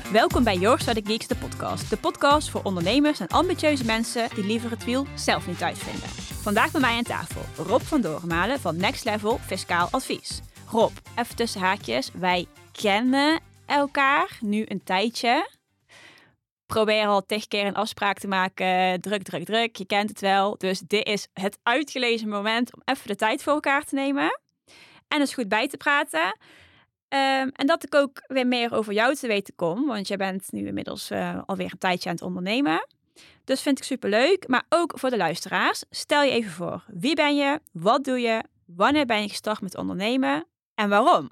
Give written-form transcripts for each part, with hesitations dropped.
Welkom bij Your Study Geeks, de podcast. De podcast voor ondernemers en ambitieuze mensen die liever het wiel zelf niet uitvinden. Vandaag bij mij aan tafel Rob van Doornmalen van Next Level Fiscaal Advies. Rob, even tussen haakjes, wij kennen elkaar nu een tijdje. Probeer al 10 keer een afspraak te maken. Druk. Je kent het wel. Dus dit is het uitgelezen moment om even de tijd voor elkaar te nemen. En eens goed bij te praten. En dat ik ook weer meer over jou te weten kom. Want jij bent nu inmiddels alweer een tijdje aan het ondernemen. Dus vind ik superleuk. Maar ook voor de luisteraars. Stel je even voor. Wie ben je? Wat doe je? Wanneer ben je gestart met ondernemen? En waarom?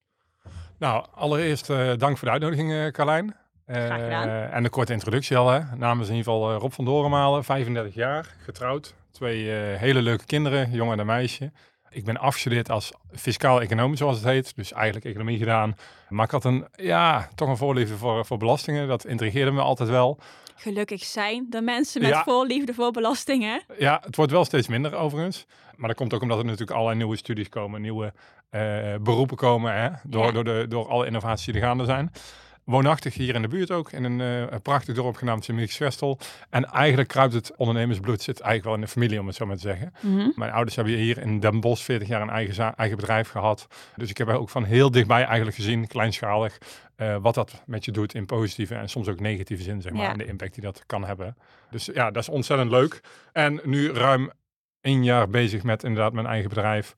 Nou, allereerst dank voor de uitnodiging, Carlijn. Graag gedaan. En een korte introductie al. Hè. Namens in ieder geval Rob van Doornmalen, 35 jaar, getrouwd. 2 hele leuke kinderen, een jongen en een meisje. Ik ben afgestudeerd als fiscaal-econoom, zoals het heet. Dus eigenlijk economie gedaan. Maar ik had toch een voorliefde voor belastingen. Dat intrigeerde me altijd wel. Gelukkig zijn er mensen met voorliefde voor belastingen. Ja, het wordt wel steeds minder overigens. Maar dat komt ook omdat er natuurlijk allerlei nieuwe studies komen. Nieuwe beroepen komen. Hè, door alle innovaties die er gaande zijn. Woonachtig hier in de buurt ook, in een prachtig dorp genaamd Sint-Michiels-Gestel. En eigenlijk kruipt het ondernemersbloed, zit eigenlijk wel in de familie, om het zo maar te zeggen. Mm-hmm. Mijn ouders hebben hier in Den Bosch 40 jaar een eigen bedrijf gehad. Dus ik heb ook van heel dichtbij eigenlijk gezien, kleinschalig, wat dat met je doet in positieve en soms ook negatieve zin, zeg maar. En de impact die dat kan hebben. Dus ja, dat is ontzettend leuk. En nu ruim 1 jaar bezig met inderdaad mijn eigen bedrijf.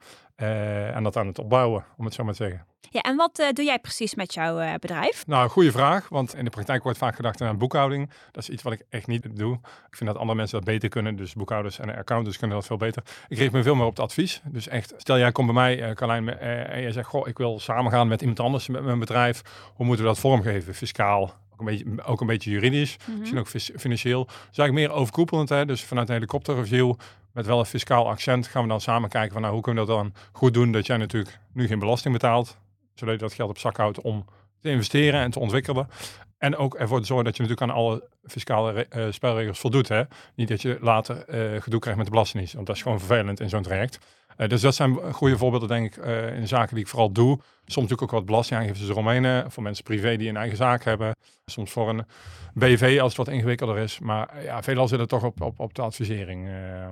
En dat aan het opbouwen, om het zo maar te zeggen. Ja, en wat doe jij precies met jouw bedrijf? Nou, goede vraag, want in de praktijk wordt vaak gedacht aan boekhouding. Dat is iets wat ik echt niet doe. Ik vind dat andere mensen dat beter kunnen, dus boekhouders en accountants kunnen dat veel beter. Ik richt me veel meer op het advies. Dus echt, stel jij komt bij mij, Carlijn, en je zegt, goh, ik wil samengaan met iemand anders met mijn bedrijf. Hoe moeten we dat vormgeven? Fiscaal, ook een beetje juridisch, misschien ook financieel. Dus eigenlijk meer overkoepelend, hè? Dus vanuit een helikopterreview. Met wel een fiscaal accent gaan we dan samen kijken van hoe kunnen we dat dan goed doen dat jij natuurlijk nu geen belasting betaalt. Zodat je dat geld op zak houdt om te investeren en te ontwikkelen. En ook ervoor te zorgen dat je natuurlijk aan alle fiscale spelregels voldoet. Hè? Niet dat je later gedoe krijgt met de belastingdienst. Want dat is gewoon vervelend in zo'n traject. Dus dat zijn goede voorbeelden, denk ik, in de zaken die ik vooral doe. Soms natuurlijk ook wat belastingaangiftes eromheen. Voor mensen privé die een eigen zaak hebben. Soms voor een BV als het wat ingewikkelder is. Maar ja, veelal zit het toch op de advisering.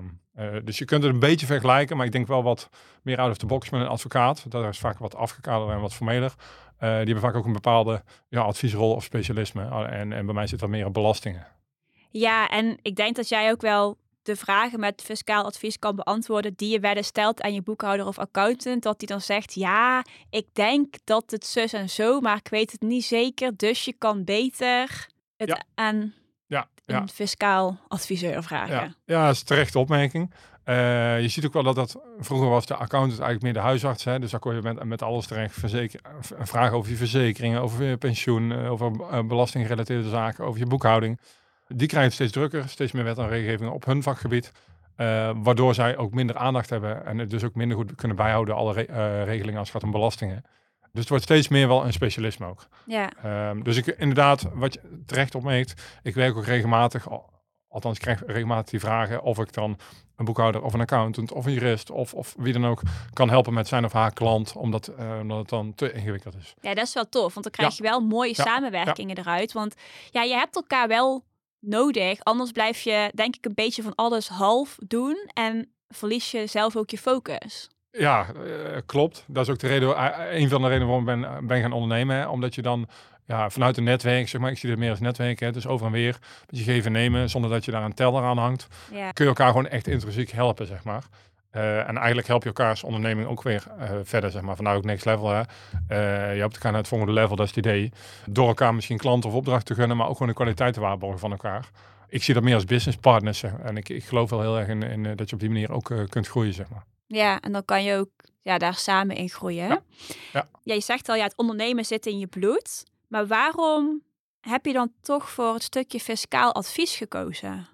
Dus je kunt het een beetje vergelijken. Maar ik denk wel wat meer out of the box met een advocaat. Dat is vaak wat afgekaderder en wat formeler. Die hebben vaak ook een bepaalde adviesrol of specialisme. En bij mij zit dat meer op belastingen. Ja, en ik denk dat jij ook wel de vragen met fiscaal advies kan beantwoorden die je wel eens stelt aan je boekhouder of accountant. Dat die dan zegt, ja, ik denk dat het zus en zo, maar ik weet het niet zeker. Dus je kan beter het aan een fiscaal adviseur vragen. Ja, dat is een terechte opmerking. Je ziet ook wel dat vroeger was de accountant eigenlijk meer de huisarts. Hè? Dus daar kon je met alles terecht. Vragen over je verzekeringen, over je pensioen, over belastinggerelateerde zaken, over je boekhouding. Die krijgen steeds drukker, steeds meer wet en regelgeving op hun vakgebied. Waardoor zij ook minder aandacht hebben en het dus ook minder goed kunnen bijhouden, alle regelingen als het gaat om belastingen. Dus het wordt steeds meer wel een specialisme ook. Ja. Dus ik inderdaad, wat je terecht opmerkt, ik werk ook regelmatig, althans ik krijg regelmatig die vragen of ik dan een boekhouder of een accountant of een jurist of wie dan ook kan helpen met zijn of haar klant, omdat het dan te ingewikkeld is. Ja, dat is wel tof, want dan krijg je wel mooie samenwerkingen eruit. Want ja, je hebt elkaar wel nodig, anders blijf je denk ik een beetje van alles half doen en verlies je zelf ook je focus. Ja, klopt. Dat is ook een van de redenen waarom ik ben gaan ondernemen. Hè? Omdat je dan vanuit een netwerk, zeg maar, ik zie dit meer als netwerk, hè? Dus over en weer, met je geven en nemen, zonder dat je daar een teller aan hangt, kun je elkaar gewoon echt intrinsiek helpen, zeg maar. En eigenlijk help je elkaar als onderneming ook weer verder, zeg maar. Vandaar ook Next Level. Hè? Je helpt elkaar naar het volgende level, dat is het idee. Door elkaar misschien klanten of opdrachten te gunnen, maar ook gewoon de kwaliteit te waarborgen van elkaar. Ik zie dat meer als business partners. Zeg. En ik geloof wel heel erg in dat je op die manier ook kunt groeien, zeg maar. Ja, en dan kan je ook daar samen in groeien. Ja, je zegt al, het ondernemen zit in je bloed. Maar waarom heb je dan toch voor het stukje fiscaal advies gekozen?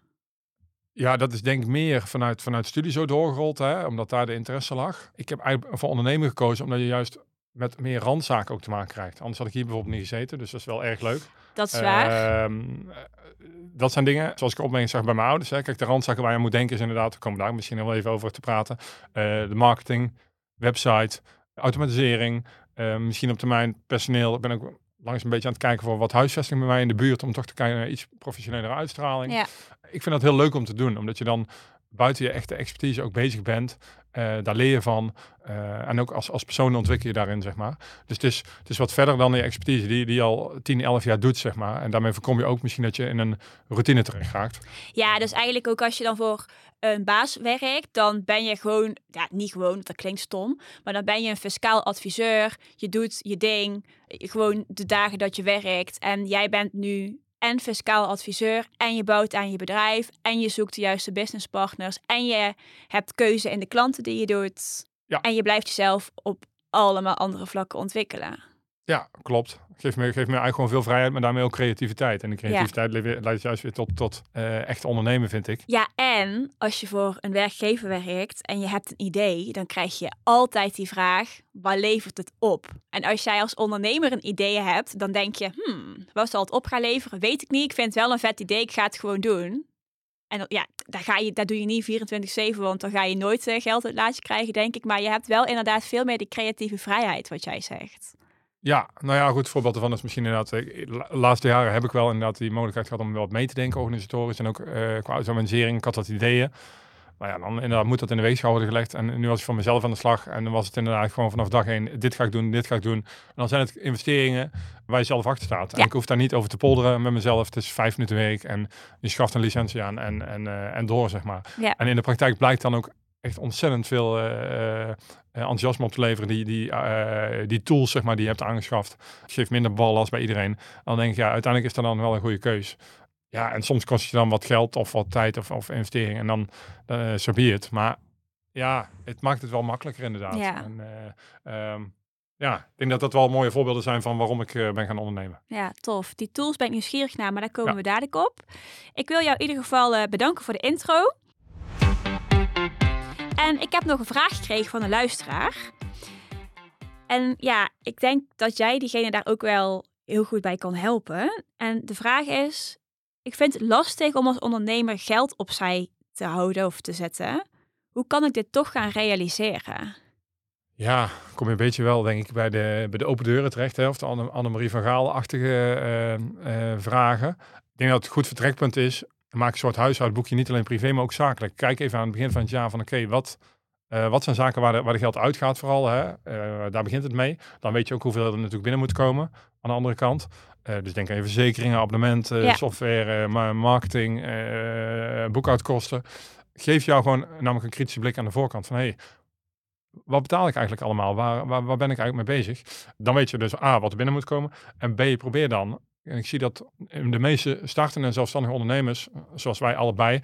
Ja, dat is denk ik meer vanuit studie zo doorgerold, hè, omdat daar de interesse lag. Ik heb eigenlijk voor ondernemen gekozen, omdat je juist met meer randzaken ook te maken krijgt. Anders had ik hier bijvoorbeeld niet gezeten, dus dat is wel erg leuk. Dat is waar. Dat zijn dingen, zoals ik opmerking zag bij mijn ouders. Hè. Kijk, de randzaken waar je moet denken is inderdaad, daar komen we daar misschien wel even over te praten. De marketing, website, automatisering, misschien op termijn personeel. Ik ben ook langs een beetje aan het kijken voor wat huisvesting bij mij in de buurt, om toch te kijken naar iets professionelere uitstraling. Ja. Ik vind dat heel leuk om te doen, omdat je dan buiten je echte expertise ook bezig bent. Daar leer je van. En ook als persoon ontwikkel je daarin, zeg maar. Dus het is wat verder dan je expertise die je al 10, 11 jaar doet, zeg maar. En daarmee voorkom je ook misschien dat je in een routine terecht raakt. Ja, dus eigenlijk ook als je dan voor een baas werkt, dan ben je gewoon, niet gewoon, dat klinkt stom, maar dan ben je een fiscaal adviseur. Je doet je ding, gewoon de dagen dat je werkt. En jij bent nu en fiscaal adviseur en je bouwt aan je bedrijf en je zoekt de juiste businesspartners en je hebt keuze in de klanten die je doet. Ja. En je blijft jezelf op allemaal andere vlakken ontwikkelen. Ja, klopt. Geeft me eigenlijk gewoon veel vrijheid, maar daarmee ook creativiteit. En die creativiteit leidt juist weer tot echt ondernemen, vind ik. Ja, en als je voor een werkgever werkt en je hebt een idee, dan krijg je altijd die vraag, waar levert het op? En als jij als ondernemer een idee hebt, dan denk je, wat zal het op gaan leveren? Weet ik niet, ik vind het wel een vet idee, ik ga het gewoon doen. En ja, daar doe je niet 24/7, want dan ga je nooit geld uit het laatje krijgen, denk ik. Maar je hebt wel inderdaad veel meer die creatieve vrijheid, wat jij zegt. Ja, nou ja, goed, voorbeeld ervan is misschien inderdaad, de laatste jaren heb ik wel inderdaad die mogelijkheid gehad om wel wat mee te denken, organisatorisch en ook qua automatisering. Ik had wat ideeën. Maar ja, dan inderdaad moet dat in de weegschaal worden gelegd. En nu was ik van mezelf aan de slag. En dan was het inderdaad gewoon vanaf dag 1, dit ga ik doen, dit ga ik doen. En dan zijn het investeringen waar je zelf achter staat. En ik hoef daar niet over te polderen met mezelf. Het is 5 minuten werk en je schaft een licentie aan en door, zeg maar. Ja. En in de praktijk blijkt dan ook echt ontzettend veel enthousiasme op te leveren. Die tools, zeg maar, die je hebt aangeschaft. Het geeft minder ballast bij iedereen. En dan denk ik, ja, uiteindelijk is dat dan wel een goede keus. Ja, en soms kost je dan wat geld of wat tijd of investering. En dan so be it. Maar ja, het maakt het wel makkelijker inderdaad. Ja. En, ik denk dat dat wel mooie voorbeelden zijn van waarom ik ben gaan ondernemen. Ja, tof. Die tools ben ik nieuwsgierig naar, maar daar komen we dadelijk op. Ik wil jou in ieder geval bedanken voor de intro. En ik heb nog een vraag gekregen van een luisteraar. En ja, ik denk dat jij diegene daar ook wel heel goed bij kan helpen. En de vraag is, ik vind het lastig om als ondernemer geld opzij te houden of te zetten. Hoe kan ik dit toch gaan realiseren? Ja, kom je een beetje wel, denk ik, bij de open deuren terecht. Hè, of de Annemarie van Gaal-achtige vragen. Ik denk dat het goed vertrekpunt is. Maak een soort huishoudboekje, niet alleen privé, maar ook zakelijk. Kijk even aan het begin van het jaar van oké, wat zijn zaken waar de geld uitgaat vooral. Hè? Daar begint het mee. Dan weet je ook hoeveel er natuurlijk binnen moet komen aan de andere kant. Dus denk aan verzekeringen, abonnementen, software, marketing, boekhoudkosten. Geef jou gewoon namelijk een kritische blik aan de voorkant van hey, wat betaal ik eigenlijk allemaal? Waar ben ik eigenlijk mee bezig? Dan weet je dus A, wat er binnen moet komen. En B, probeer dan. En ik zie dat de meeste startende en zelfstandige ondernemers, zoals wij allebei,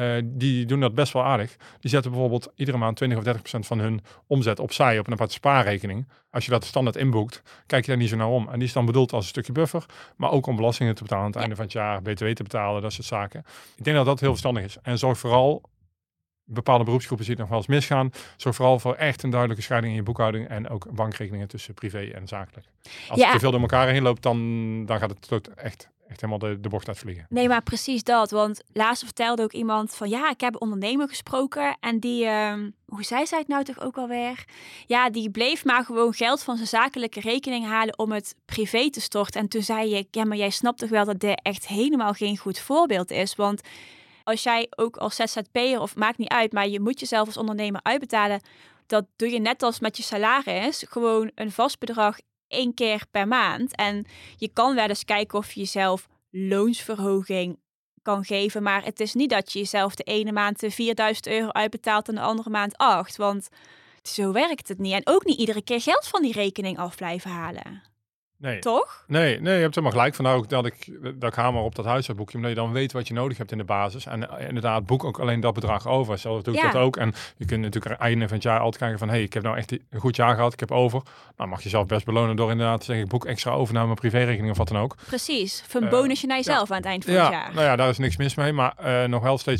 die doen dat best wel aardig. Die zetten bijvoorbeeld iedere maand 20 of 30% van hun omzet opzij op een aparte spaarrekening. Als je dat standaard inboekt, kijk je daar niet zo naar om. En die is dan bedoeld als een stukje buffer, maar ook om belastingen te betalen aan het einde van het jaar, BTW te betalen, dat soort zaken. Ik denk dat dat heel verstandig is. En zorg vooral, bepaalde beroepsgroepen zie je nog wel eens misgaan. Zorg vooral voor echt een duidelijke scheiding in je boekhouding en ook bankrekeningen tussen privé en zakelijk. Als het te veel door elkaar heen loopt, dan gaat het echt helemaal de bocht uitvliegen. Nee, maar precies dat. Want laatst vertelde ook iemand van ja, ik heb een ondernemer gesproken en die, hoe zei zij het nou toch ook alweer? Ja, die bleef maar gewoon geld van zijn zakelijke rekening halen om het privé te storten. En toen zei ik, ja, maar jij snapt toch wel dat dit echt helemaal geen goed voorbeeld is, want als jij ook als ZZP'er, of maakt niet uit, maar je moet jezelf als ondernemer uitbetalen, dat doe je net als met je salaris, gewoon een vast bedrag 1 keer per maand. En je kan wel eens kijken of je jezelf loonsverhoging kan geven, maar het is niet dat je jezelf de ene maand 4.000 euro uitbetaalt en de andere maand 8, want zo werkt het niet. En ook niet iedere keer geld van die rekening af blijven halen. Nee. Toch? Nee, je hebt helemaal gelijk. Vandaar ook dat ik hamer op dat huishoudboekje, omdat je dan weet wat je nodig hebt in de basis. En inderdaad, boek ook alleen dat bedrag over. Zelf doe ik dat ook. En je kunt natuurlijk aan het einde van het jaar altijd kijken van, hey, ik heb nou echt een goed jaar gehad, ik heb over. Nou, mag je zelf best belonen door inderdaad te zeggen, ik boek extra over naar mijn privérekening of wat dan ook. Precies, voor een bonusje naar jezelf aan het eind van het jaar. Nou ja, daar is niks mis mee, maar nog wel steeds, maar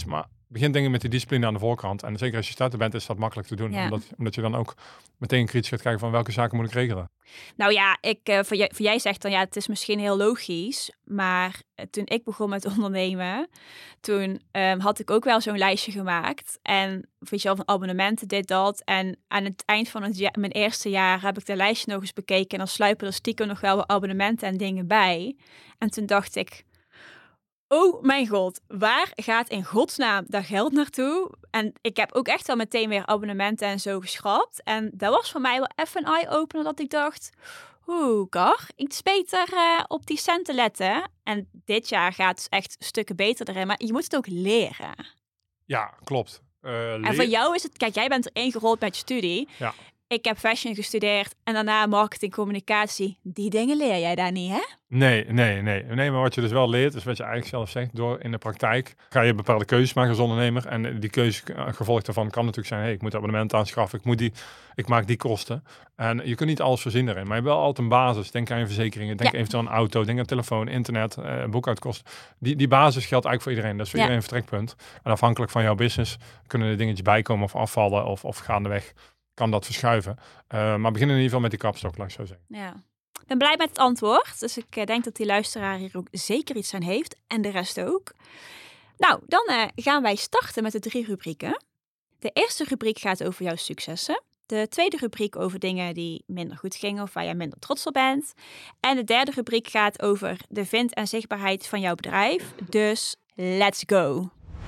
begin denk ik met die discipline aan de voorkant. En zeker als je starter bent, is dat makkelijk te doen. Ja. Omdat je dan ook meteen kritisch gaat kijken van welke zaken moet ik regelen. Nou ja, voor jij zegt dan, het is misschien heel logisch. Maar toen ik begon met ondernemen, toen had ik ook wel zo'n lijstje gemaakt. En weet je wel, van abonnementen, dit, dat. En aan het eind van mijn eerste jaar heb ik dat lijstje nog eens bekeken. En dan sluipen er stiekem nog wel wat abonnementen en dingen bij. En toen dacht ik, oh mijn god, waar gaat in godsnaam dat geld naartoe? En ik heb ook echt wel meteen weer abonnementen en zo geschrapt. En dat was voor mij wel even een eye-opener dat ik dacht, Kar, iets beter op die centen letten. En dit jaar gaat het echt stukken beter erin, maar je moet het ook leren. Ja, klopt. En voor jou is het, kijk, jij bent er ingerold met je studie. Ja. Ik heb fashion gestudeerd en daarna marketing, communicatie. Die dingen leer jij daar niet, hè? Nee, maar wat je dus wel leert, is wat je eigenlijk zelf zegt, door in de praktijk ga je bepaalde keuzes maken als ondernemer. En die keuze, gevolg daarvan kan natuurlijk zijn, ik moet abonnement aanschaffen, ik maak die kosten. En je kunt niet alles voorzien erin, maar je hebt wel altijd een basis. Denk aan je verzekeringen, denk eventueel aan een auto, denk aan telefoon, internet, boekhoudkosten. Die basis geldt eigenlijk voor iedereen. Dat is voor iedereen een vertrekpunt. En afhankelijk van jouw business kunnen er dingetjes bijkomen of afvallen of gaandeweg kan dat verschuiven. Maar begin in ieder geval met die kapstok, laat ik zo zeggen. Ja. Ik ben blij met het antwoord. Dus ik denk dat die luisteraar hier ook zeker iets aan heeft. En de rest ook. Nou, dan gaan wij starten met de 3 rubrieken. De eerste rubriek gaat over jouw successen. De tweede rubriek over dingen die minder goed gingen of waar jij minder trots op bent. En de derde rubriek gaat over de vind- en zichtbaarheid van jouw bedrijf. Dus let's go!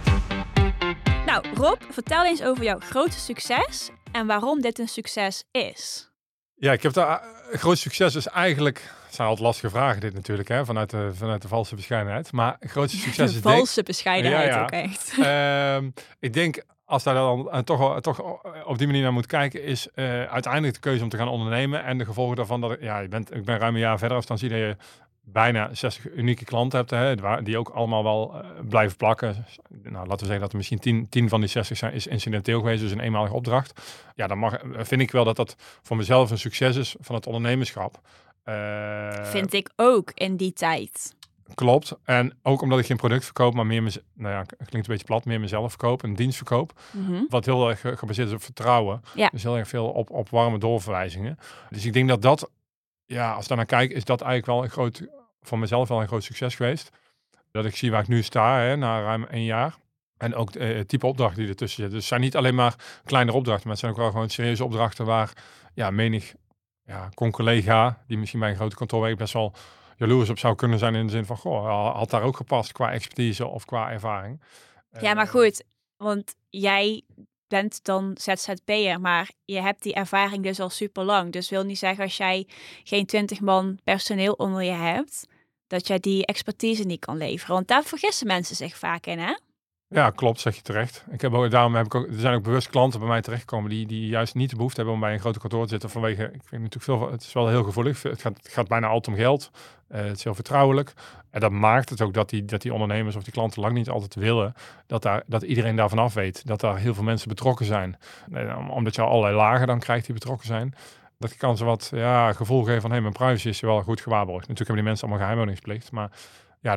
Nou, Rob, vertel eens over jouw grootste succes en waarom dit een succes is. Ja, ik heb daar groot succes is eigenlijk. Het zijn altijd lastige vragen dit natuurlijk, hè, vanuit de valse bescheidenheid. Maar het grootste succes is valse bescheidenheid ook echt. Ik denk als daar dan toch op die manier naar moet kijken, is uiteindelijk de keuze om te gaan ondernemen en de gevolgen daarvan dat ik ben ruim een jaar verder, dan zie je dat je bijna 60 unieke klanten hebt, hè, die ook allemaal wel blijven plakken. Nou, laten we zeggen dat er misschien 10 van die 60 zijn is incidenteel geweest, dus een eenmalige opdracht. Ja, dan vind ik wel dat voor mezelf een succes is van het ondernemerschap. Vind ik ook in die tijd. Klopt. En ook omdat ik geen product verkoop, maar meer klinkt een beetje plat, meer mezelf verkoop, een dienst verkoop. Mm-hmm. Wat heel erg gebaseerd is op vertrouwen. Ja. Dus heel erg veel op warme doorverwijzingen. Dus ik denk dat als ik daar naar kijk, is dat eigenlijk wel voor mezelf wel een groot succes geweest. Dat ik zie waar ik nu sta, hè, na ruim 1 jaar. En ook het type opdrachten die ertussen zitten. Dus het zijn niet alleen maar kleinere opdrachten, maar het zijn ook wel gewoon serieuze opdrachten waar menig collega die misschien bij een grote kantoor werkt best wel jaloers op zou kunnen zijn in de zin van, had daar ook gepast qua expertise of qua ervaring. Ja, maar goed, want jij bent dan ZZP'er, maar je hebt die ervaring dus al super lang. Dus wil niet zeggen als jij geen 20 man personeel onder je hebt, dat jij die expertise niet kan leveren. Want daar vergissen mensen zich vaak in, hè? Ja, klopt, zeg je terecht. Er zijn ook bewust klanten bij mij terechtgekomen die juist niet de behoefte hebben om bij een grote kantoor te zitten vanwege, ik vind natuurlijk het is wel heel gevoelig. Het gaat bijna altijd om geld. Het is heel vertrouwelijk. En dat maakt het ook dat die ondernemers of die klanten lang niet altijd willen dat iedereen daarvan af weet. Dat daar heel veel mensen betrokken zijn. Omdat je allerlei lagen dan krijgt die betrokken zijn. Dat kan ze wat gevoel geven van, mijn privacy is wel goed gewaarborgd. Natuurlijk hebben die mensen allemaal geheimhoudingsplicht, maar ja,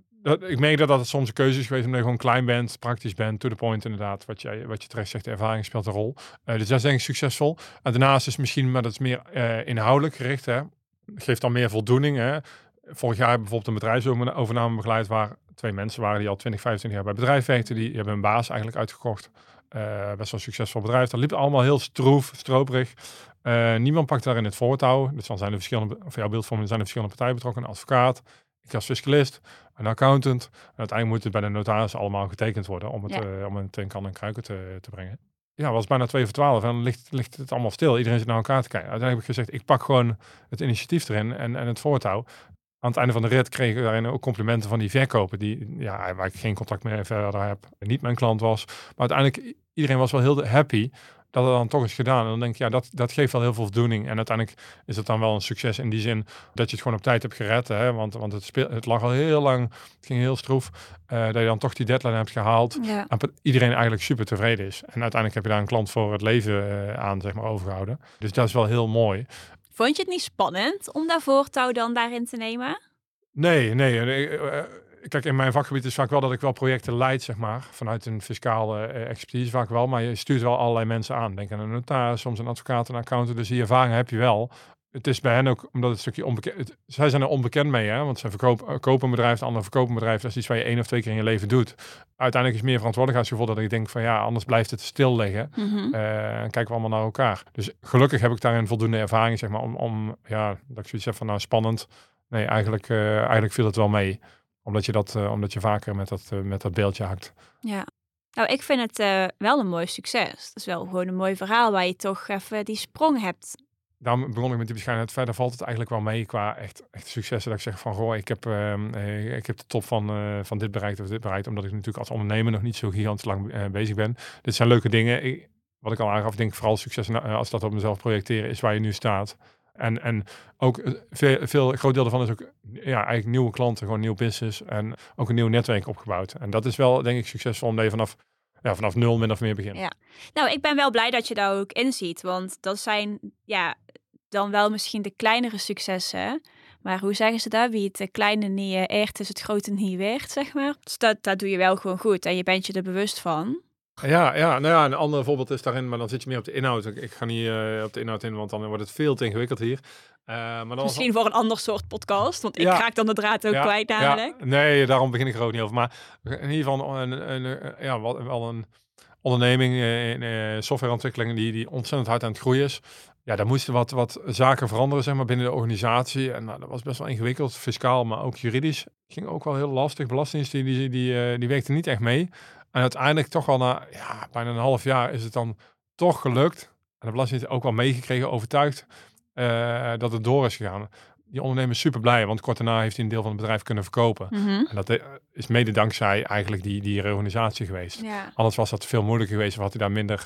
ik merk dat het soms een keuze is geweest omdat je gewoon klein bent, praktisch bent, to the point inderdaad. Wat je terecht zegt, de ervaring speelt een rol. Dus dat is denk ik succesvol. En daarnaast is misschien, maar dat is meer inhoudelijk gericht, hè. Geeft dan meer voldoening, hè. Vorig jaar heb ik bijvoorbeeld een bedrijfsovername begeleid waar 2 mensen waren die al 20, 25 jaar bij het bedrijf werkten. Die hebben hun baas eigenlijk uitgekocht. Best wel een succesvol bedrijf. Dat liep allemaal heel stroperig. Niemand pakt daarin het voortouw. Dus dan zijn er voor jouw beeldvorming zijn er verschillende partijen betrokken. Een advocaat, ik als fiscalist, een accountant. En uiteindelijk moet het bij de notaris allemaal getekend worden om het in kan en kruiken te brengen. Ja, was bijna 2 voor 12 en dan ligt het allemaal stil. Iedereen zit naar elkaar te kijken. Uiteindelijk heb ik gezegd, ik pak gewoon het initiatief erin en het voortouw. Aan het einde van de rit kreeg ik daarin ook complimenten van die verkoper waar ik geen contact meer verder heb. Niet mijn klant was. Maar uiteindelijk, iedereen was wel heel happy dat het dan toch is gedaan. En dan denk ik, dat geeft wel heel veel voldoening. En uiteindelijk is het dan wel een succes in die zin dat je het gewoon op tijd hebt gered. Hè? Want het lag al heel lang, het ging heel stroef. Dat je dan toch die deadline hebt gehaald. Ja. En iedereen eigenlijk super tevreden is. En uiteindelijk heb je daar een klant voor het leven aan, zeg maar, overgehouden. Dus dat is wel heel mooi. Vond je het niet spannend om dat voortouw dan daarin te nemen? Nee. kijk, in mijn vakgebied is vaak wel dat ik wel projecten leid, zeg maar. Vanuit een fiscale expertise vaak wel. Maar je stuurt wel allerlei mensen aan. Denk aan een notaris, soms een advocaat, een accountant. Dus die ervaring heb je wel. Het is bij hen ook, omdat het een stukje onbekend... Zij zijn er onbekend mee, hè. Want zij kopen een bedrijf, de ander verkopen een bedrijf. Dat is iets waar je 1 of 2 keer in je leven doet. Uiteindelijk is meer verantwoordelijkheidsgevoel dat ik denk van ja, anders blijft het stil liggen. En kijken we allemaal naar elkaar. Dus gelukkig heb ik daarin voldoende ervaring, zeg maar, om dat ik zoiets heb van nou, spannend. Nee, eigenlijk viel het wel mee. Omdat je vaker met dat beeldje hakt. Ja. Nou, ik vind het wel een mooi succes. Het is wel gewoon een mooi verhaal waar je toch even die sprong hebt. Daarom begon ik met die bescheidenheid. Verder valt het eigenlijk wel mee qua echt successen. Dat ik zeg van, goh, ik heb de top van dit bereikt of dit bereikt. Omdat ik natuurlijk als ondernemer nog niet zo gigantisch lang bezig ben. Dit zijn leuke dingen. Wat ik al aangaf, denk vooral succes als dat op mezelf projecteren is waar je nu staat. En ook veel groot deel daarvan is ook eigenlijk nieuwe klanten, gewoon nieuw business en ook een nieuw netwerk opgebouwd. En dat is wel, denk ik, succesvol omdat je vanaf nul min of meer begint. Ja. Nou, ik ben wel blij dat je daar ook in ziet, want dat zijn dan wel misschien de kleinere successen. Maar hoe zeggen ze dat? Wie het kleine niet eert, is het grote niet weert, zeg maar. Dus dat doe je wel gewoon goed en je bent je er bewust van. Ja, een ander voorbeeld is daarin, maar dan zit je meer op de inhoud. Ik ga niet op de inhoud in, want dan wordt het veel te ingewikkeld hier. Maar dan misschien voor een ander soort podcast, want ik raak dan de draad ook kwijt namelijk. Ja, nee, daarom begin ik er ook niet over. Maar in ieder geval wel een onderneming in softwareontwikkeling die ontzettend hard aan het groeien is. Ja, daar moesten wat zaken veranderen, zeg maar, binnen de organisatie. En dat was best wel ingewikkeld, fiscaal, maar ook juridisch. Ging ook wel heel lastig. Belastingdienst die werkte niet echt mee. En uiteindelijk toch wel na bijna een half jaar is het dan toch gelukt. En de Belastingdienst ook wel meegekregen, overtuigd dat het door is gegaan. Die ondernemer is super blij, want kort daarna heeft hij een deel van het bedrijf kunnen verkopen. En dat is mede dankzij eigenlijk die reorganisatie geweest. Ja. Anders was dat veel moeilijker geweest. Of had hij daar minder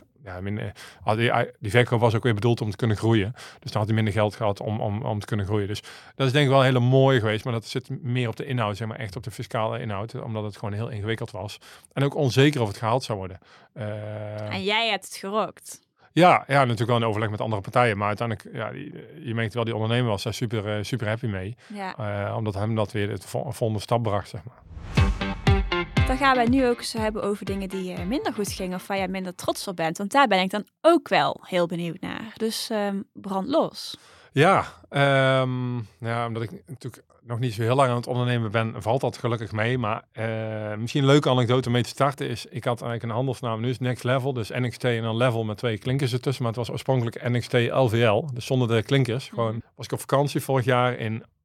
die verkoop was ook weer bedoeld om te kunnen groeien. Dus dan had hij minder geld gehad om te kunnen groeien. Dus dat is denk ik wel heel mooi geweest. Maar dat zit meer op de inhoud, zeg maar echt op de fiscale inhoud. Omdat het gewoon heel ingewikkeld was. En ook onzeker of het gehaald zou worden. En jij hebt het gerokt. Ja, natuurlijk wel in overleg met andere partijen. Maar uiteindelijk, je merkt wel, die ondernemer was daar super happy mee. Ja. Omdat hem dat weer het volgende stap bracht, zeg maar. Dan gaan we het nu ook eens hebben over dingen die minder goed gingen of waar jij minder trots op bent. Want daar ben ik dan ook wel heel benieuwd naar. Dus brand los. Ja, omdat ik natuurlijk nog niet zo heel lang aan het ondernemen ben, valt dat gelukkig mee. Maar misschien een leuke anekdote om mee te starten is, ik had eigenlijk een handelsnaam, nu is Next Level, dus NXT en dan Level met 2 klinkers ertussen. Maar het was oorspronkelijk NXT LVL, dus zonder de klinkers. Gewoon was ik op vakantie vorig jaar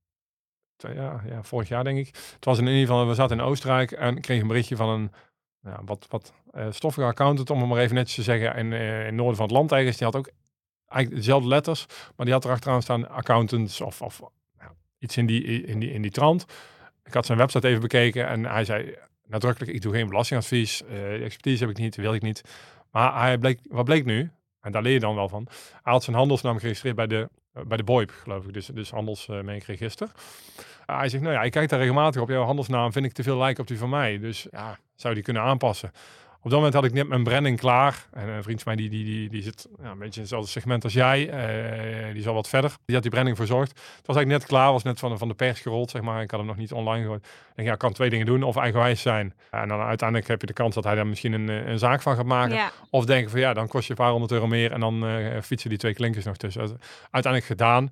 vorig jaar denk ik. Het was in ieder geval, we zaten in Oostenrijk en kreeg een berichtje van een wat stoffige accountant, om het maar even netjes te zeggen, in het noorden van het land ergens. Die had ook eigenlijk dezelfde letters, maar die had er achteraan staan accountants of iets in die trant. Ik had zijn website even bekeken en hij zei nadrukkelijk, ik doe geen belastingadvies, expertise heb ik niet, wil ik niet. Maar wat bleek nu? En daar leer je dan wel van. Hij had zijn handelsnaam geregistreerd bij de BOIP, geloof ik, dus handelsmerkregister. Hij zegt, ik kijk daar regelmatig op. Jouw handelsnaam vind ik te veel lijken op die van mij. Dus zou die kunnen aanpassen. Op dat moment had ik net mijn branding klaar. En een vriend van mij die zit een beetje in hetzelfde segment als jij. Die is al wat verder. Die had die branding verzorgd. Het was eigenlijk net klaar. Was net van de pers gerold, zeg maar. Ik had hem nog niet online gegooid. Ik denk, ik kan 2 dingen doen. Of eigenwijs zijn. En dan uiteindelijk heb je de kans dat hij daar misschien een zaak van gaat maken. Ja. Of denken van, dan kost je een paar €100 meer. En dan fietsen die 2 klinkers nog tussen. Uiteindelijk gedaan.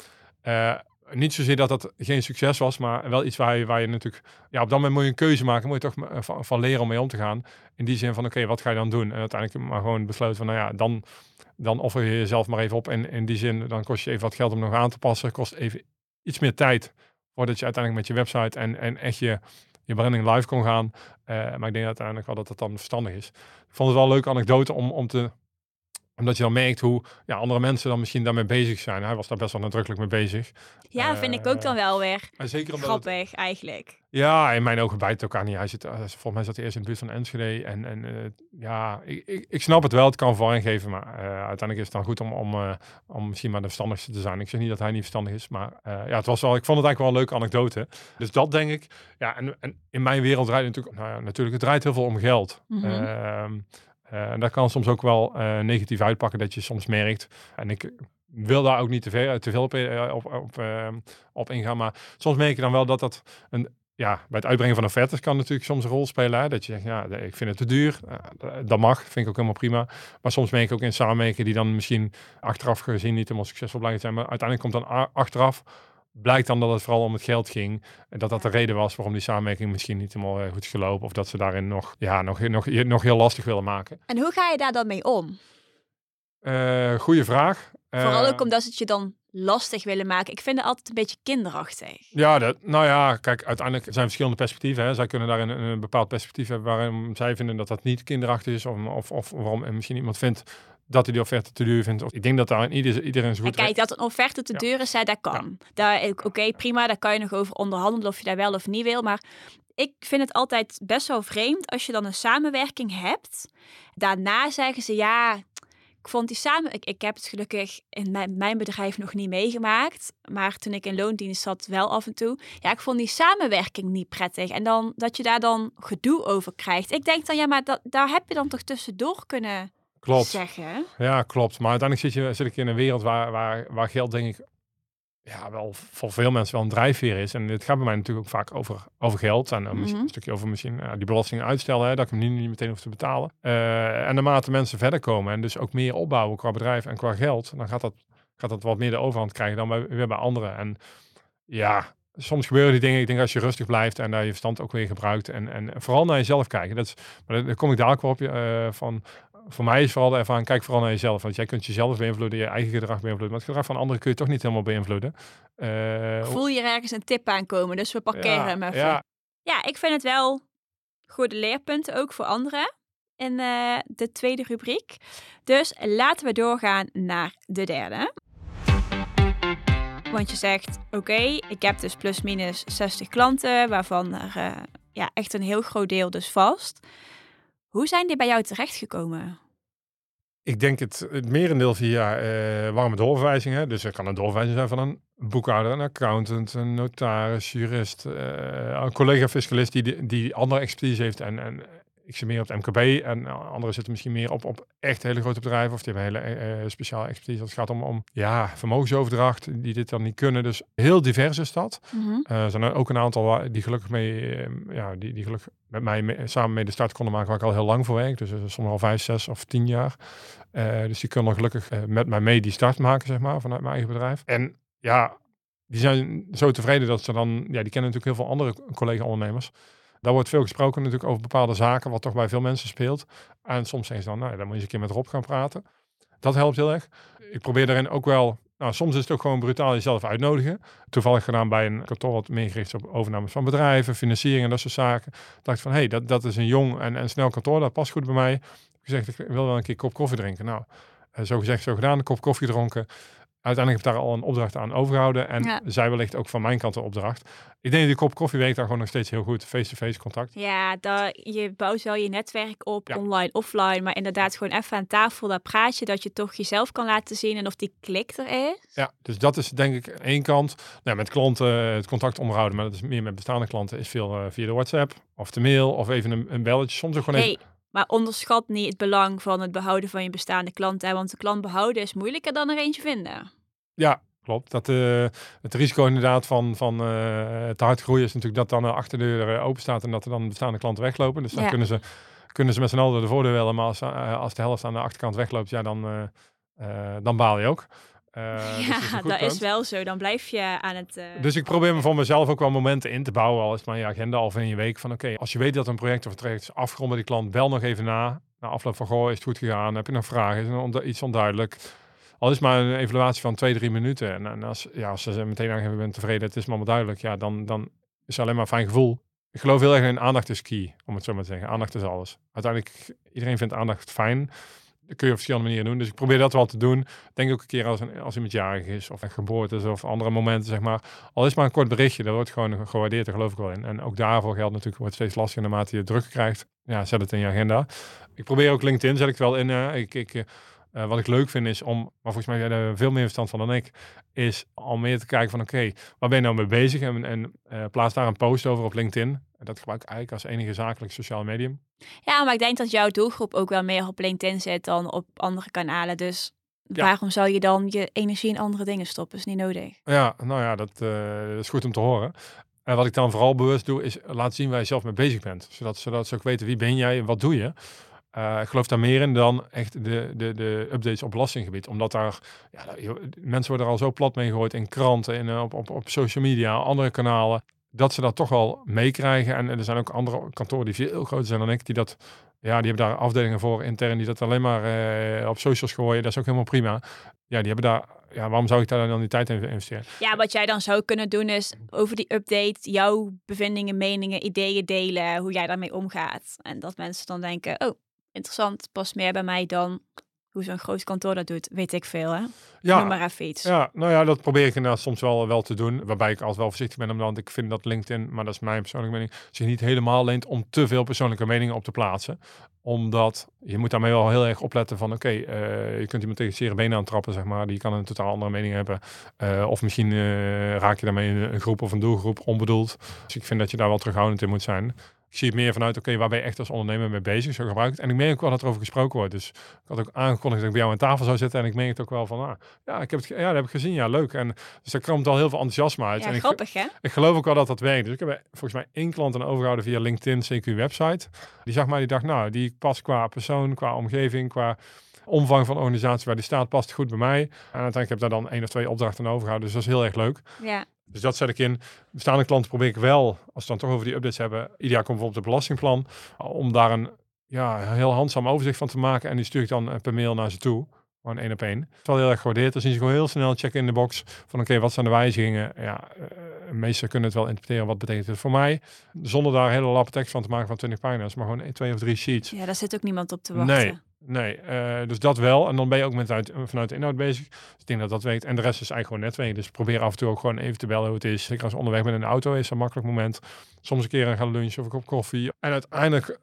Niet zozeer dat dat geen succes was, maar wel iets waar je natuurlijk... Ja, op dat moment moet je een keuze maken. Moet je toch van leren om mee om te gaan. In die zin van, oké, wat ga je dan doen? En uiteindelijk maar gewoon besluiten van, dan offer je jezelf maar even op. En in die zin, dan kost je even wat geld om nog aan te passen. Kost even iets meer tijd voordat je uiteindelijk met je website en echt je branding live kon gaan. Maar ik denk uiteindelijk wel dat dat dan verstandig is. Ik vond het wel een leuke anekdote omdat je dan merkt hoe andere mensen dan misschien daarmee bezig zijn. Hij was daar best wel nadrukkelijk mee bezig. Ja, vind ik ook dan wel weer zeker grappig eigenlijk. Ja, in mijn ogen bijt het elkaar niet. Volgens mij zat hij eerst in de buurt van Enschede. Ik snap het wel. Het kan verwarring geven. Maar uiteindelijk is het dan goed om misschien maar de verstandigste te zijn. Ik zeg niet dat hij niet verstandig is. Maar het was wel, ik vond het eigenlijk wel een leuke anekdote. Dus dat denk ik. Ja, en in mijn wereld draait natuurlijk het draait heel veel om geld. En dat kan soms ook wel negatief uitpakken, dat je soms merkt. En ik wil daar ook niet te veel op ingaan. Maar soms merk je dan wel dat bij het uitbrengen van offertes kan natuurlijk soms een rol spelen. Hè? Dat je zegt, ja, ik vind het te duur. Dat mag, vind ik ook helemaal prima. Maar soms merk ik ook in samenwerken die dan misschien achteraf gezien niet helemaal succesvol blijken te zijn. Maar uiteindelijk komt dan achteraf, blijkt dan dat het vooral om het geld ging. En dat de reden was waarom die samenwerking misschien niet helemaal goed is gelopen. Of dat ze daarin nog heel lastig willen maken. En hoe ga je daar dan mee om? Goeie vraag. Vooral ook omdat ze het je dan lastig willen maken. Ik vind het altijd een beetje kinderachtig. Ja, kijk, uiteindelijk zijn verschillende perspectieven. Hè. Zij kunnen daarin een bepaald perspectief hebben waarom zij vinden dat dat niet kinderachtig is. Of waarom misschien iemand vindt dat hij die offerte te duur vindt. Of, ik denk dat daar iedereen zo goed... En kijk, dat een offerte te duur is, dat kan. Oké, prima, daar kan je nog over onderhandelen of je daar wel of niet wil. Maar ik vind het altijd best wel vreemd als je dan een samenwerking hebt. Daarna zeggen ze, ja... Ik vond die ik heb het gelukkig in mijn bedrijf nog niet meegemaakt. Maar toen ik in loondienst zat wel af en toe. Ja, ik vond die samenwerking niet prettig. En dan dat je daar dan gedoe over krijgt. Ik denk dan, ja, maar daar heb je dan toch tussendoor kunnen zeggen. Ja, klopt. Maar uiteindelijk zit ik in een wereld waar geld, denk ik, wel voor veel mensen wel een drijfveer is. En het gaat bij mij natuurlijk ook vaak over geld. En een stukje over misschien die belastingen uitstellen. Hè, dat ik hem niet meteen hoef te betalen. En naarmate mensen verder komen en dus ook meer opbouwen qua bedrijf en qua geld. Dan gaat dat wat meer de overhand krijgen dan weer bij anderen. En ja, soms gebeuren die dingen. Ik denk als je rustig blijft en daar je verstand ook weer gebruikt. En vooral naar jezelf kijken. Maar daar kom ik dadelijk wel op van... Voor mij is vooral de ervaring, kijk vooral naar jezelf. Want jij kunt jezelf beïnvloeden, je eigen gedrag beïnvloeden. Maar het gedrag van anderen kun je toch niet helemaal beïnvloeden. Voel je er ergens een tip aankomen, dus we parkeren hem even. Ja, ik vind het wel goede leerpunten, ook voor anderen, in de tweede rubriek. Dus laten we doorgaan naar de derde. Want je zegt, oké, ik heb dus plus minus 60 klanten, waarvan er echt een heel groot deel dus vast. Hoe zijn die bij jou terechtgekomen? Ik denk het merendeel via warme doorverwijzingen. Dus er kan een doorverwijzing zijn van een boekhouder, een accountant, een notaris, jurist, een collega-fiscalist die andere expertise heeft. En ik zit meer op het MKB en anderen zitten misschien meer op echt hele grote bedrijven. Of die hebben hele speciale expertise. Het gaat om vermogensoverdracht die dit dan niet kunnen. Dus heel divers is dat. Er zijn er ook een aantal die gelukkig die gelukkig met mij samen mee de start konden maken waar ik al heel lang voor werk. Dus sommigen al 5, 6 of 10 jaar. Dus die kunnen gelukkig met mij mee die start maken, zeg maar, vanuit mijn eigen bedrijf. En ja, die zijn zo tevreden dat ze dan... Ja, die kennen natuurlijk heel veel andere collega-ondernemers. Daar wordt veel gesproken natuurlijk over bepaalde zaken, wat toch bij veel mensen speelt. En soms zeggen ze dan, dan moet je eens een keer met Rob gaan praten. Dat helpt heel erg. Ik probeer daarin ook wel... soms is het ook gewoon brutaal jezelf uitnodigen. Toevallig gedaan bij een kantoor wat meer gericht op overnames van bedrijven, financiering en dat soort zaken. Dacht van, dat is een jong en snel kantoor, dat past goed bij mij. Ik heb gezegd, ik wil wel een keer een kop koffie drinken. Nou, zo gezegd, zo gedaan, een kop koffie gedronken. Uiteindelijk heb ik daar al een opdracht aan overgehouden. En zij wellicht ook van mijn kant een opdracht. Ik denk dat die kop koffie werkt daar gewoon nog steeds heel goed. Face-to-face contact. Ja, je bouwt wel je netwerk op, online, offline. Maar inderdaad gewoon even aan tafel, daar praat je. Dat je toch jezelf kan laten zien en of die klik er is. Ja, dus dat is denk ik één kant. Nou, met klanten het contact onderhouden. Maar dat is meer met bestaande klanten. Is veel via de WhatsApp of de mail of even een belletje. Soms ook gewoon even... Maar onderschat niet het belang van het behouden van je bestaande klanten. Want de klant behouden is moeilijker dan er eentje vinden. Ja, klopt. Dat, het risico inderdaad van te hard groeien is natuurlijk dat dan de achterdeur open staat en dat er dan bestaande klanten weglopen. Dus dan kunnen ze met z'n allen door de voordeur wel. Maar als de helft aan de achterkant wegloopt, dan baal je ook. Dus dat is wel zo. Dan blijf je aan het... Dus ik probeer me voor mezelf ook wel momenten in te bouwen. Al is mijn agenda al in je week van oké, als je weet dat een project of een traject is afgerond bij die klant, bel nog even na afloop van is het goed gegaan? Heb je nog vragen? Is er iets onduidelijk? Al is maar een evaluatie van 2-3 minuten. En als ze meteen aangeven, ben tevreden, het is me allemaal duidelijk. Dan is het alleen maar een fijn gevoel. Ik geloof heel erg in aandacht is key, om het zo maar te zeggen. Aandacht is alles. Uiteindelijk, iedereen vindt aandacht fijn. Dat kun je op verschillende manieren doen. Dus ik probeer dat wel te doen. Denk ook een keer als iemand jarig is of een geboorte is of andere momenten, zeg maar. Al is maar een kort berichtje, dat wordt gewoon gewaardeerd, daar geloof ik wel in. En ook daarvoor geldt natuurlijk, wordt steeds lastiger naarmate je druk krijgt. Ja, zet het in je agenda. Ik probeer ook LinkedIn, zet ik het wel in. Wat ik leuk vind is om, maar volgens mij heb je er veel meer verstand van dan ik, is al meer te kijken van oké, waar ben je nou mee bezig? En plaats daar een post over op LinkedIn. En dat gebruik ik eigenlijk als enige zakelijk sociaal medium. Ja, maar ik denk dat jouw doelgroep ook wel meer op LinkedIn zit dan op andere kanalen. Dus waarom zou je dan je energie in andere dingen stoppen? Is niet nodig. Ja, nou ja, dat is goed om te horen. En wat ik dan vooral bewust doe, is laten zien waar je zelf mee bezig bent. Zodat ze ook weten wie ben jij en wat doe je. Ik geloof daar meer in dan echt de updates op belastinggebied. Omdat daar, mensen worden er al zo plat mee gegooid in kranten, op social media, andere kanalen. Dat ze dat toch wel meekrijgen. En er zijn ook andere kantoren die veel groter zijn dan ik, die hebben daar afdelingen voor intern, die dat alleen maar op socials gooien. Dat is ook helemaal prima. Ja, die hebben daar, waarom zou ik daar dan die tijd in investeren? Ja, wat jij dan zou kunnen doen is over die update jouw bevindingen, meningen, ideeën delen, hoe jij daarmee omgaat. En dat mensen dan denken, oh, interessant, past meer bij mij dan hoe zo'n groot kantoor dat doet, weet ik veel, hè? Ja, noem maar even iets. Ja, nou ja, dat probeer ik inderdaad soms wel te doen. Waarbij ik altijd wel voorzichtig ben, omdat ik vind dat LinkedIn, maar dat is mijn persoonlijke mening, zich niet helemaal leent om te veel persoonlijke meningen op te plaatsen. Omdat je moet daarmee wel heel erg opletten van, je kunt iemand tegen zere benen aantrappen, zeg maar. Die kan een totaal andere mening hebben. Of misschien raak je daarmee een groep of een doelgroep onbedoeld. Dus ik vind dat je daar wel terughoudend in moet zijn. Ik zie het meer vanuit, waar ben je echt als ondernemer mee bezig? Zo gebruik ik het. En ik merk ook wel dat er over gesproken wordt. Dus ik had ook aangekondigd dat ik bij jou aan tafel zou zitten. En ik merk het ook wel van, dat heb ik gezien. Ja, leuk. En dus daar kwam al heel veel enthousiasme uit. Ja, en grappig hè? Ik geloof ook wel dat dat werkt. Dus ik heb volgens mij 1 klant aan overgehouden via LinkedIn, CQ website. Die zag mij, die dacht, die past qua persoon, qua omgeving, qua omvang van organisatie waar die staat, past goed bij mij. En uiteindelijk heb ik daar dan 1 of 2 opdrachten aan overgehouden. Dus dat is heel erg leuk. Ja. Dus dat zet ik in. Bestaande klanten probeer ik wel, als we het dan toch over die updates hebben, ieder jaar komt bijvoorbeeld het belastingplan, om daar een heel handzaam overzicht van te maken. En die stuur ik dan per mail naar ze toe. Gewoon 1 op 1. Het is wel heel erg gewaardeerd. Dan zien ze gewoon heel snel checken in de box van wat zijn de wijzigingen. Meesten kunnen het wel interpreteren. Wat betekent het voor mij? Zonder daar hele lappe tekst van te maken van 20 pagina's. Maar gewoon 2 of 3 sheets. Ja, daar zit ook niemand op te wachten. Nee, dus dat wel. En dan ben je ook vanuit de inhoud bezig. Dus ik denk dat dat werkt. En de rest is eigenlijk gewoon netwerk. Dus probeer af en toe ook gewoon even te bellen hoe het is. Zeker als je onderweg bent in de auto, is dat een makkelijk moment. Soms een keer gaan lunchen of een kop koffie. En uiteindelijk,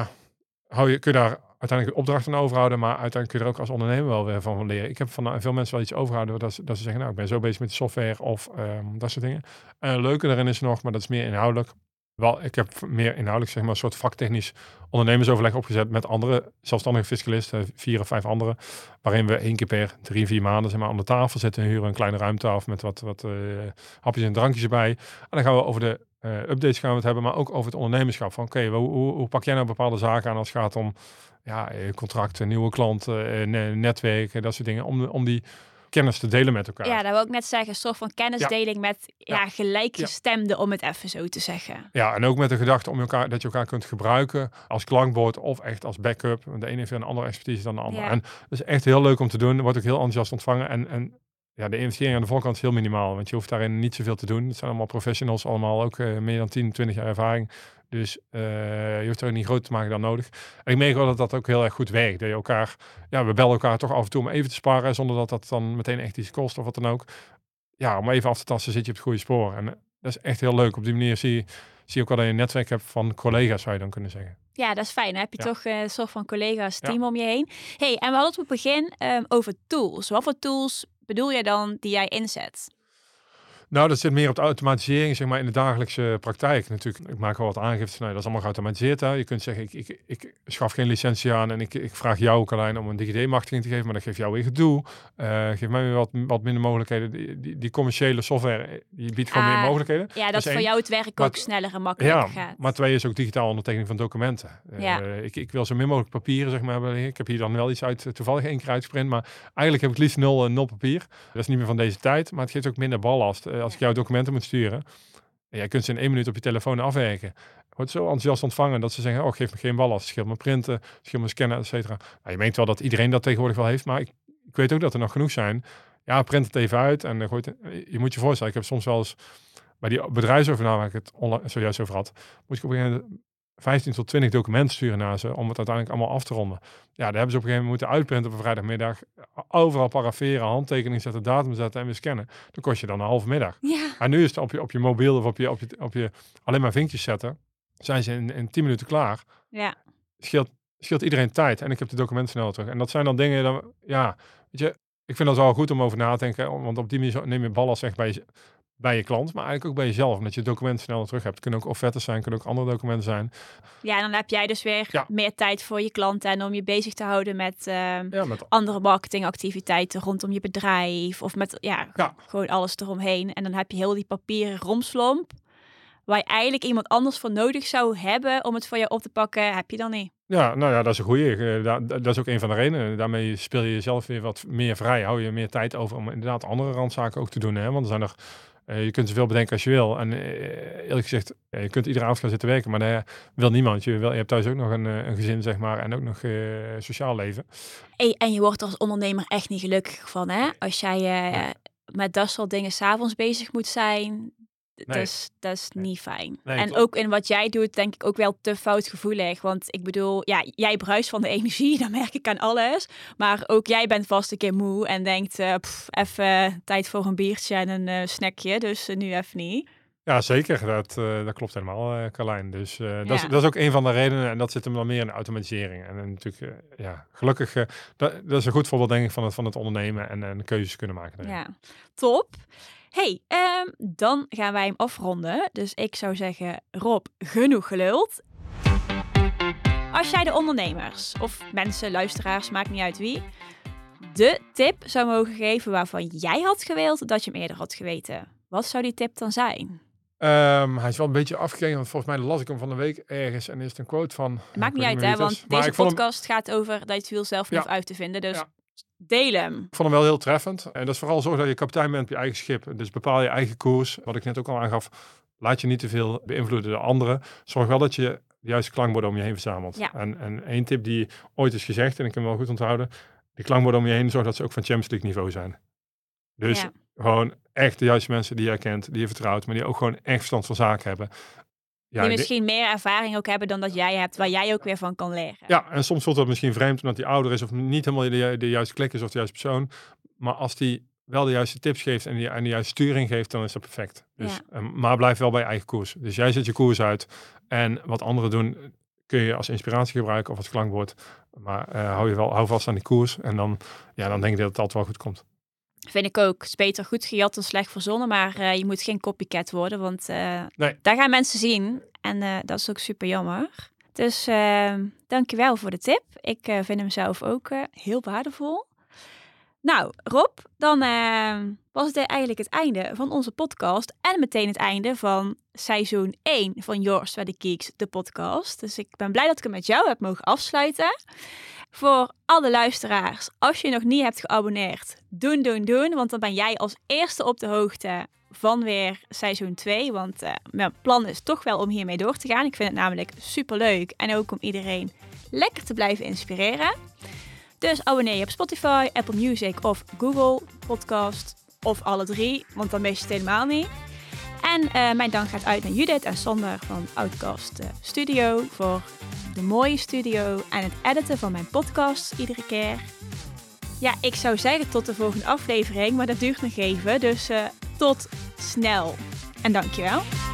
kun je daar uiteindelijk opdrachten overhouden. Maar uiteindelijk kun je er ook als ondernemer wel weer van leren. Ik heb van veel mensen wel iets overgehouden dat ze zeggen, ik ben zo bezig met de software of dat soort dingen. En leuke daarin is nog, maar dat is meer inhoudelijk. Ik heb meer inhoudelijk een soort vaktechnisch ondernemersoverleg opgezet met andere zelfstandige fiscalisten, 4 of 5 anderen, waarin we 1 keer per 3-4 maanden aan de tafel zitten, huren een kleine ruimte af met wat hapjes en drankjes erbij. En dan gaan we over de updates gaan we het hebben, maar ook over het ondernemerschap. Van hoe pak jij nou bepaalde zaken aan als het gaat om contracten, nieuwe klanten, netwerken, dat soort dingen, om die kennis te delen met elkaar. Ja, dat wil ik net zeggen. Een soort van kennisdeling met gelijkgestemden, om het even zo te zeggen. Ja, en ook met de gedachte dat je elkaar kunt gebruiken als klankbord of echt als backup. De ene heeft een andere expertise dan de andere. Ja. En dat is echt heel leuk om te doen. Er wordt ook heel enthousiast ontvangen. En de investering aan de voorkant is heel minimaal. Want je hoeft daarin niet zoveel te doen. Het zijn allemaal professionals, allemaal ook meer dan 10, 20 jaar ervaring. Dus je hoeft er niet groter te maken dan nodig. En ik merk wel dat dat ook heel erg goed werkt. Dat je elkaar, we bellen elkaar toch af en toe om even te sparren, zonder dat dan meteen echt iets kost of wat dan ook. Ja, om even af te tasten zit je op het goede spoor. En dat is echt heel leuk. Op die manier zie je ook wel dat je een netwerk hebt van collega's, zou je dan kunnen zeggen. Ja, dat is fijn. Dan heb je toch een soort van collega's, team om je heen. Hey, en we hadden het op het begin over tools. Wat voor tools bedoel je dan die jij inzet? Nou, dat zit meer op de automatisering, zeg maar, in de dagelijkse praktijk. Natuurlijk, ik maak wel wat aangiftes. Dat is allemaal geautomatiseerd. Hè. Je kunt zeggen, ik schaf geen licentie aan en ik vraag jou, Carlijn, om een DigiD-machtiging te geven, maar dat geeft jou weer gedoe. Geef mij weer wat minder mogelijkheden. Die commerciële software, die biedt gewoon meer mogelijkheden. Ja, dat voor jou het werk ook sneller en makkelijker gaat. Maar 2 is ook digitaal ondertekening van documenten. Ik wil zo min mogelijk papieren, zeg maar. Ik heb hier dan wel iets toevallig 1 keer uitgesprint, maar eigenlijk heb ik liefst 0 papier. Dat is niet meer van deze tijd, maar het geeft ook minder ballast. Als ik jouw documenten moet sturen, jij kunt ze in 1 minuut op je telefoon afwerken. Wordt zo enthousiast ontvangen dat ze zeggen, geef me geen ballast, scheelt me printen, scheelt me scannen, et cetera. Je meent wel dat iedereen dat tegenwoordig wel heeft, maar ik weet ook dat er nog genoeg zijn. Ja, print het even uit en je moet je voorstellen, ik heb soms wel eens bij die bedrijfsovername waar ik het zojuist over had, moet ik op een gegeven moment 15 tot 20 documenten sturen naar ze om het uiteindelijk allemaal af te ronden. Ja, daar hebben ze op een gegeven moment moeten uitprinten op een vrijdagmiddag. Overal paragraferen, handtekening zetten, datum zetten en weer scannen. Dan kost je dan een halve middag. Ja. En nu is het op je mobiel of op je alleen maar vinkjes zetten. Zijn ze in 10 minuten klaar. Ja. Scheelt iedereen tijd. En ik heb de documenten snel terug. En dat zijn dan dingen, weet je, ik vind dat wel goed om over na te denken. Want op die manier neem je ballast echt bij je klant, maar eigenlijk ook bij jezelf. Omdat je documenten sneller terug hebt. Het kunnen ook offertes zijn, kunnen ook andere documenten zijn. Ja, en dan heb jij dus weer meer tijd voor je klanten en om je bezig te houden met andere marketingactiviteiten rondom je bedrijf of met gewoon alles eromheen. En dan heb je heel die papieren romslomp waar je eigenlijk iemand anders voor nodig zou hebben om het voor je op te pakken, heb je dan niet. Ja, nou ja, dat is een goeie. Dat is ook een van de redenen. Daarmee speel je jezelf weer wat meer vrij. Hou je meer tijd over om inderdaad andere randzaken ook te doen. Hè? Want er zijn nog, je kunt zoveel bedenken als je wil. En eerlijk gezegd, je kunt iedere avond gaan zitten werken. Maar dat wil niemand. Je hebt thuis ook nog een gezin, zeg maar. En ook nog sociaal leven. En je wordt er als ondernemer echt niet gelukkig van, hè? Als jij met dat soort dingen 's avonds bezig moet zijn. Nee. Dat is niet fijn. Nee, en klopt. ook in wat jij doet, denk ik ook wel te foutgevoelig. Want ik bedoel, ja, jij bruist van de energie, dat merk ik aan alles. Maar ook jij bent vast een keer moe en denkt, even tijd voor een biertje en een snackje. Dus nu even niet. Ja, zeker. Dat klopt helemaal, Carlijn. Dus dat is ook een van de redenen. En dat zit hem dan meer in de automatisering. En natuurlijk, gelukkig, dat is een goed voorbeeld, denk ik, van het ondernemen en keuzes kunnen maken daarin. Ja, top. Hey, dan gaan wij hem afronden. Dus ik zou zeggen, Rob, genoeg geluld. Als jij de ondernemers of mensen, luisteraars, maakt niet uit wie, de tip zou mogen geven waarvan jij had gewild dat je hem eerder had geweten, wat zou die tip dan zijn? Hij is wel een beetje afgekeken, want volgens mij las ik hem van de week ergens en is het een quote van... Maakt niet uit, hè, want deze podcast gaat over dat je het wiel zelf niet hoeft uit te vinden. Dus deel hem. Ik vond hem wel heel treffend. En dat is vooral zorg dat je kapitein bent op je eigen schip. Dus bepaal je eigen koers. Wat ik net ook al aangaf, laat je niet te veel beïnvloeden door anderen. Zorg wel dat je de juiste klankborden om je heen verzamelt. Ja. En één tip die ooit is gezegd, en ik heb hem wel goed onthouden, die klankborden om je heen, zorg dat ze ook van Champions League niveau zijn. Dus gewoon echt de juiste mensen die je kent, die je vertrouwt, maar die ook gewoon echt verstand van zaken hebben. Ja, die misschien meer ervaring ook hebben dan dat jij hebt, waar jij ook weer van kan leren. Ja, en soms voelt dat misschien vreemd omdat hij ouder is of niet helemaal de juiste klik is of de juiste persoon. Maar als die wel de juiste tips geeft en de juiste sturing geeft, dan is dat perfect. Dus, maar blijf wel bij je eigen koers. Dus jij zet je koers uit en wat anderen doen kun je als inspiratie gebruiken of als klankbord. Maar hou vast aan die koers en dan denk ik dat het altijd wel goed komt. Vind ik ook. Het is beter goed gejat dan slecht verzonnen. Maar je moet geen copycat worden. Want nee. Daar gaan mensen zien. En dat is ook super jammer. Dus dankjewel voor de tip. Ik vind hem zelf ook heel waardevol. Nou, Rob, dan was dit eigenlijk het einde van onze podcast. En meteen het einde van seizoen 1 van Yours Where the Geeks, de podcast. Dus ik ben blij dat ik het met jou heb mogen afsluiten. Voor alle luisteraars, als je nog niet hebt geabonneerd, doen. Want dan ben jij als eerste op de hoogte van weer seizoen 2. Want mijn plan is toch wel om hiermee door te gaan. Ik vind het namelijk superleuk. En ook om iedereen lekker te blijven inspireren. Dus abonneer je op Spotify, Apple Music of Google Podcast. Of alle 3, want dan mis je het helemaal niet. En mijn dank gaat uit naar Judith en Sander van Outcast Studio voor de mooie studio en het editen van mijn podcast iedere keer. Ja, ik zou zeggen tot de volgende aflevering, maar dat duurt nog even. Dus tot snel. En dankjewel.